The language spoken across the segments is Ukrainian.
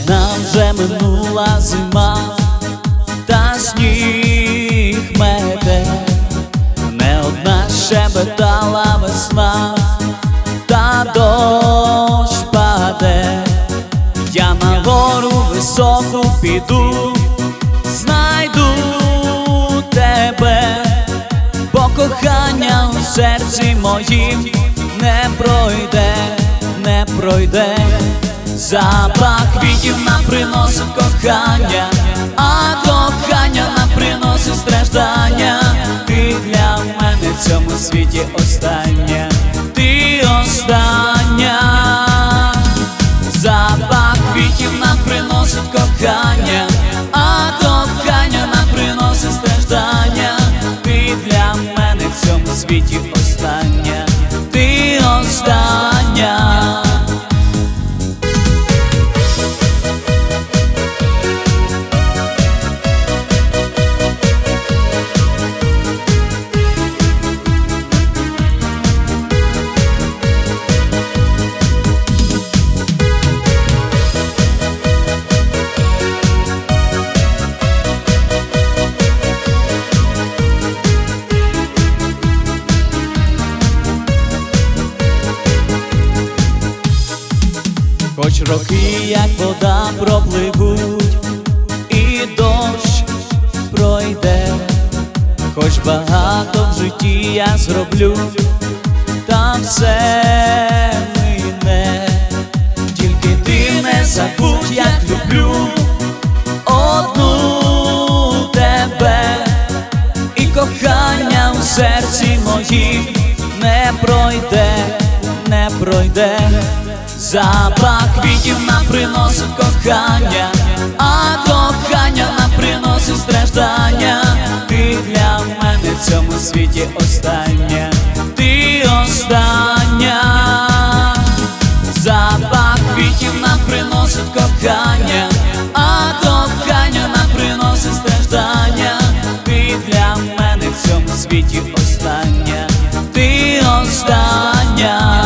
одна вже минула зима, та сніг мете, не одна щебетала весна, та дощ паде. Я на гору високу піду, знайду тебе, бо кохання у серці моїм не пройде, не пройде. Запах квітів нам приносить кохання, а кохання нам приносить страждання. Ти для мене в цьому світі остання, ти остання. Запах квітів нам приносить кохання, а кохання нам приносить страждання. Ти для мене в цьому світі остання, ти остання. Хоч роки, як вода, пропливуть, і дощ пройде, хоч багато в житті я зроблю, та все мине. Тільки ти не забудь, як люблю одну тебе, і кохання у серці моїм не пройде, не пройде. Запах квітів нам приносить кохання, а кохання нам приносить страждання. Ти для мене в цьому світі остання, ти остання. Запах квітів нам приносить кохання, а кохання нам приносить страждання. Ти для мене в цьому світі остання, ти остання.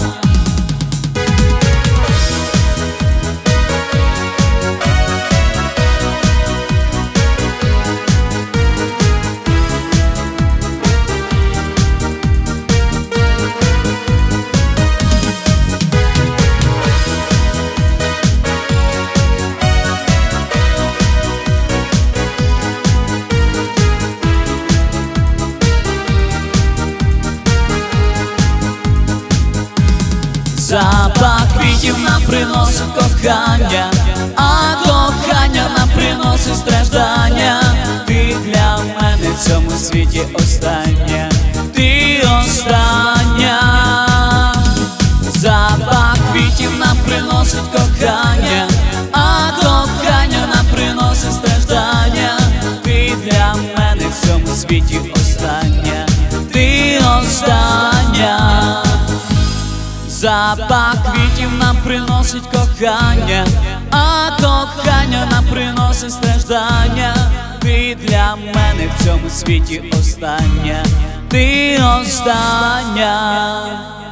Запах квітів нам приносить кохання, а кохання нам приносить страждання. Ти для мене в цьому світі остання, ти остання. Запах квітів нам приносить кохання, а кохання нам приносить страждання. Ти для мене в цьому світі остання, ти остання. Запах квітів нам приносить кохання, а кохання нам приносить страждання. Ти для мене в цьому світі остання, ти остання.